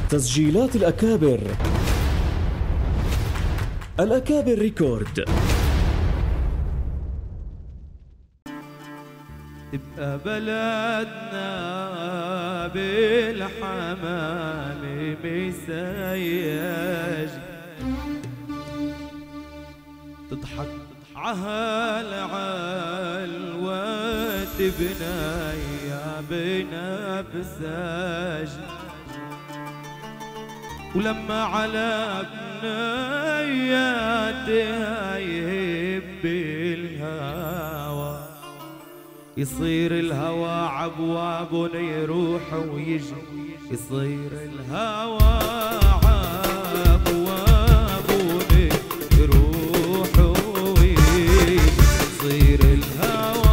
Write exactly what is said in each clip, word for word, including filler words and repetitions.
تسجيلات الأكابر. الأكابر ريكورد. تبقى بلدنا بالحمام مسياج، تضحك عهال علوات بنايا بنا بساج، ولما على بناياتها يهب الهوى، يصير الهوى عبواب يروح ويجي، يصير الهوى عبواب يروح ويجي، يصير الهوى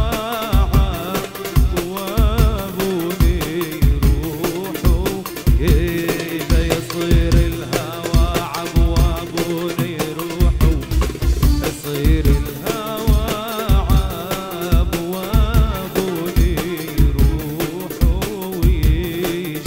عبواب يروح ويجي، يصير الهوى عبواب يروح يصير الهوى عبواب يروح ويجي.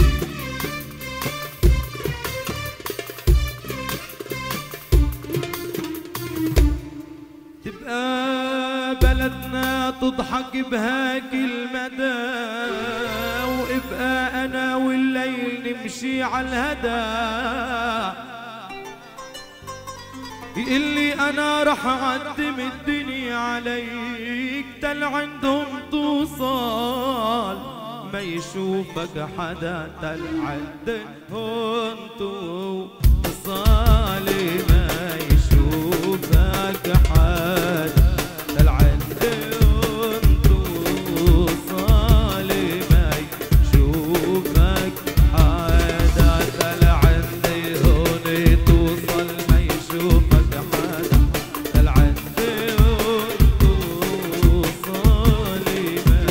تبقى بلدنا تضحك بهاك المدى، وابقى انا والليل نمشي على الهدى، يقلي انا رح اقدم الدنيا عليك، تل عندهم توصل ما يشوفك حدا، تل عندهم توصل ما يشوفك حدا، تل عندهم توصل ما يشوفك حدا، تل عندهم توصل ما يشوفك حدا، تل عندهم توصل ما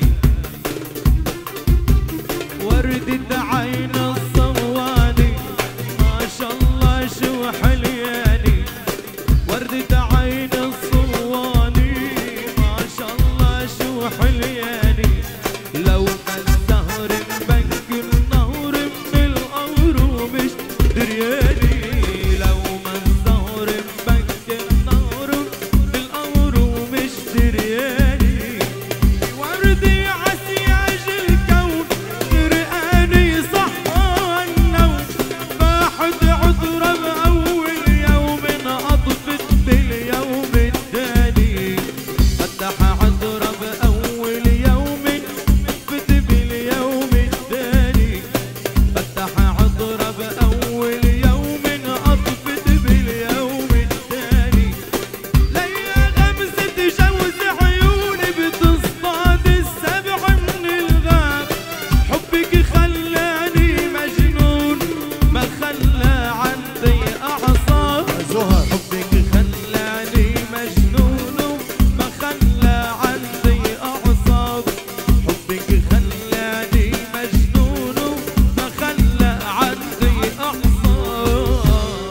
وردة عين الصواني ما شاء الله شو حلياني، وردة عين الصواني ما شاء الله شو حلياني، لو ما الزهر بنك النهر من القمر ومش درياني، لو ما الزهر بنك النهر من القمر ومش درياني، وردي عسياج الكون غرقاني صحى النوم، باحد عذرة بأول يوم أطفت باليوم التاني، فتح عذرة بأول يوم أطفت باليوم التاني، فتح عذرة بأول يوم أطفت باليوم التاني، ليا غمزة جوز عيوني بتصطاد السبع من الغاب، حبك خلاني مجنون ما خلى عندي أعصاب، حبك خلاني مجنون ما خلى عندي أعصاب، حبك خلاني مجنون ما خلى عندي أعصاب.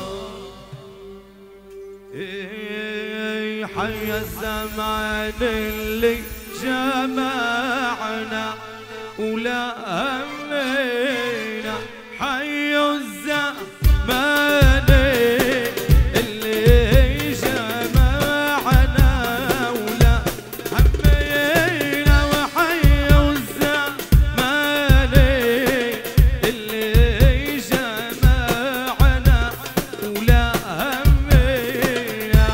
إيه حي الزمان اللي جمعنا ولا همينا، حي الزمان اللي جمعنا ولا همينا، وحي الزمان اللي جمعنا ولا همينا.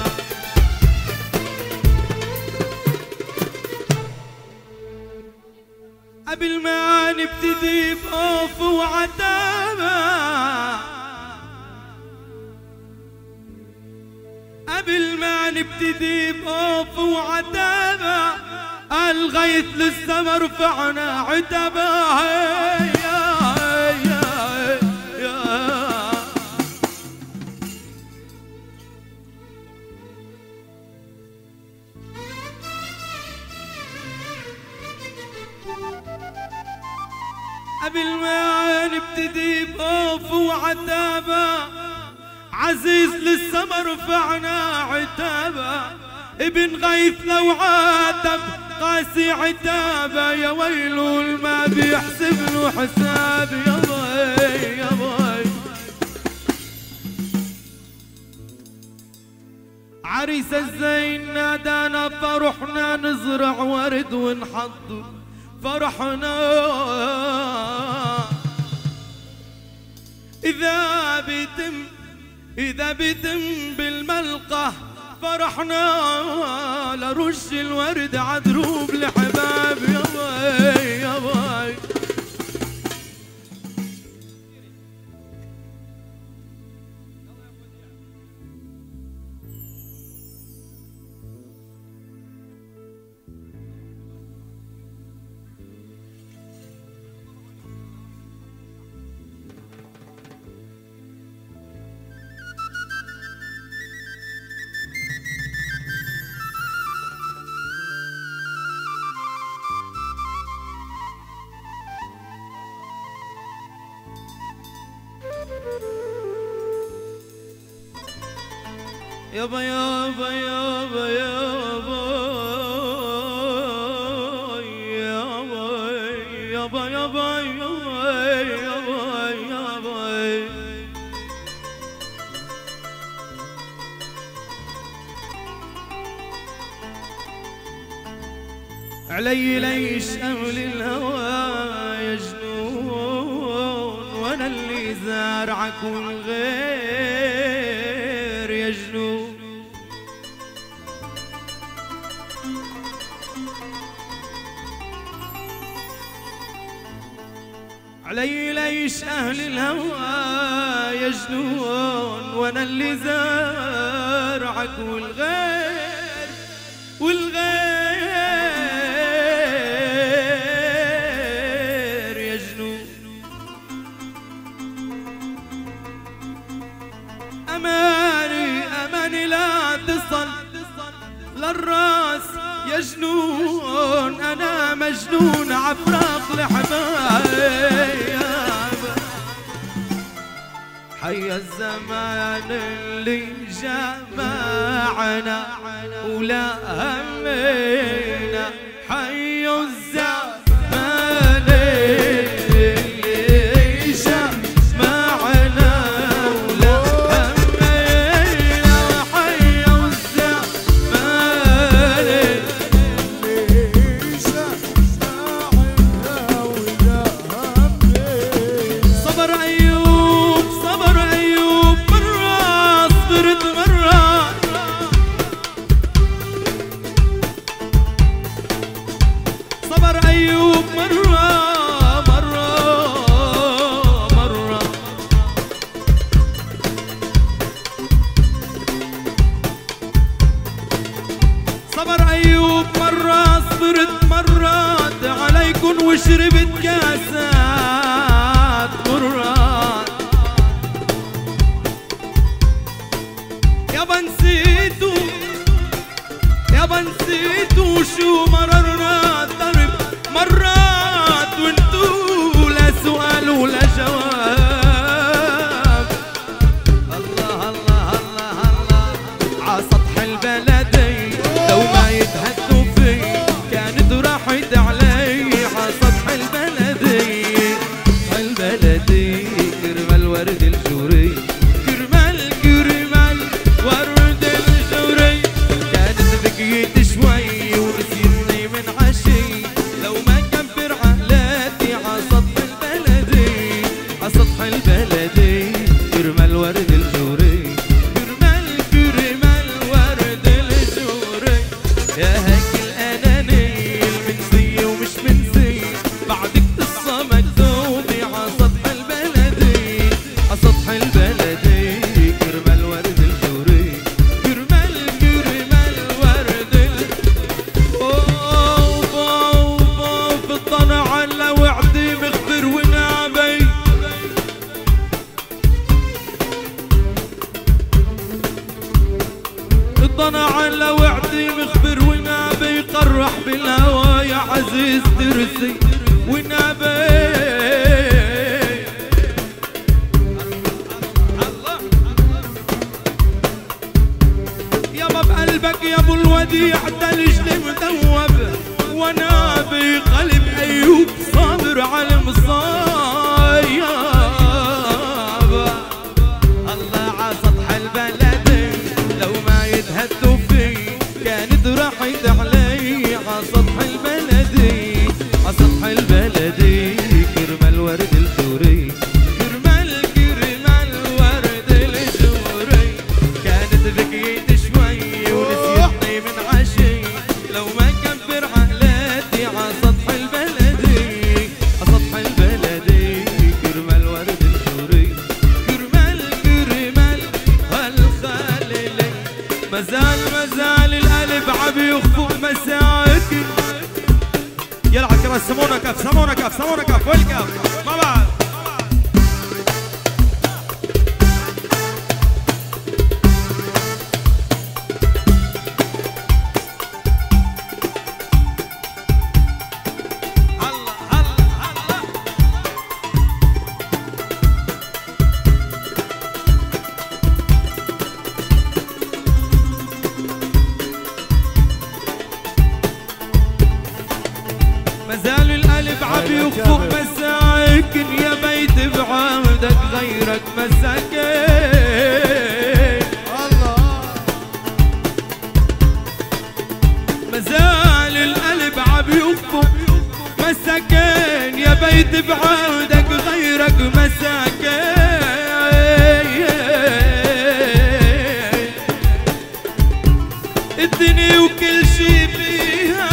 قبل ما نبتدي بخوف وعتابة، قبل ما نبتدي بخوف وعتابة، الغيث لسه ما رفعنا عتابة. يا يا يا قبل ما نبتدي بخوف وعتابة، عزيز لسه ما رفعنا عتابة، ابن غيث لو عاتب قاسي عتابه يا ويلو ما بيحسب له حساب يا باي يا باي عريس الزين نادانا فرحنا نزرع ورد ونحضر فرحنا. إذا بيتم إذا بيتم بالملقى فرحنا لرش الورد عدروب لحباب يا باي يا باي. يابا يابا يابا يابا يابا يابا يابا يابا علي ليش أمل الهوى يا جنون وانا اللي زارعك والغير يا جنون. علي ليش أهل الهوى يا جنون وانا اللي زارعك والغير والغير يا جنون. أماني أماني لا تصل للراس يا جنون أنا مجنون عفراق لحبايب. حي الزمان اللي جمعنا ولا همينا حي الزمان اللي جمعنا ولا همينا حي الزمان اللي جمعنا ولا همينا. صبر أيوب صبر أيوب مرة صبرت مرة. صبر أيوب مرة مرة مرة. صبر أيوب مرة صبرت مرات عليكن وشربت كاسات مرات. يابا نسيتو يابا نسيتو شو مررنا درب مرات وانتو لا سؤال ولا جواب. الله الله الله الله عسطح البلدي لو ما يتهدوا في كانت راحت علي. عسطح البلدي البلدي كرم الورد الجوري كرمال كرمال ورد الجوري. كانت بقيت شوي ونسيتني من عشي لو ما كبر عقلاتي. عسطح البلدي عسطح البلدي كرمال ورد الجوري كرمال كرمال ورد الجوري. يا هيك الأناني المنسية ومش منسي بعدك قصة مكتوبة. عسطح البلدي عسطح البلدي كرمال ورد الجوري كرمال كرمال ورد ال أوف أوف أوف. الطلع على وعدي مخبر ونعبي. الطلع على وعدي مخبر ونعبي. قرح بالهوى يا عزيز ترسي ونعبي. يابا بقلبك يا ابو الوديع تلج مدوب وانا بقلب ايوب صابر على المصايب. الله عسطح البلد لو ما يتهدوا الجوري كرمال كرمال ورد الجوري كانت ذكيت شوي ونسيتني من عشي لو ما كبر عقلاتي عسطح البلدي عسطح البلدي كرمال ورد الجوري كرمال كرمال هالخاللي مازال مازال القلب عم يخفق مساكن يلا عالكرة سمونا كف سمونا كف سمونا كف والكف مع بعض مازال القلب عم يخفق مساكن يا بيت بعهدك غيرك مساكن الله مازال القلب عم يخفق مساكن يا بيت بعهدك غيرك مساكن الدنيا وكل شي فيها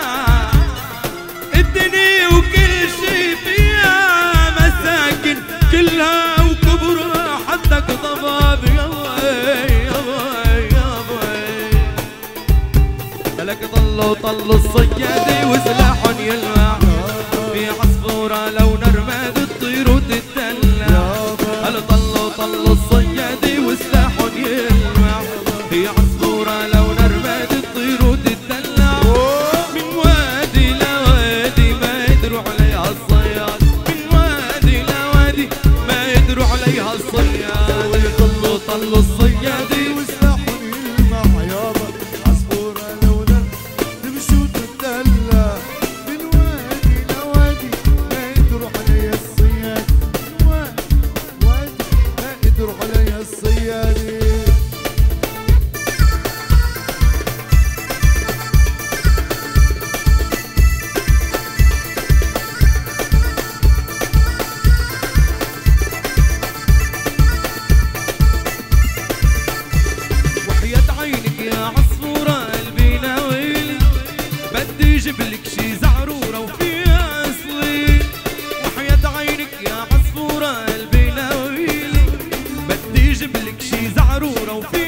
الدنيا وكل شي فيها مساكن كلها وكبرها حدك ضباب يا وي يا وي يا وي ملك ضلوا طلوا الصيادة وسلاحهم يلمع في عصفورة لو نرماد الطير وتتدلع هل طلوا طلوا الصيادة وسلاحهم يلمع في عصفورة لو نرماد الطير وتتدلع من وادي لوادي ما يدروا عليها الصياد من وادي لوادي ما يدروا عليها الصياد طلوا طلوا الصيادة وسلاحهم يلمع يابا عصفورة لولا تمشي وتتدلع من وادي لوادي ما يدروا عليها الصياد وادي ما يدروا عليها الصياد جبلك شي زعرورة وفيها أصلي وحياة عينك يا عصفورة قلبي ناويلي بدي جبلك شي زعرورة وفيها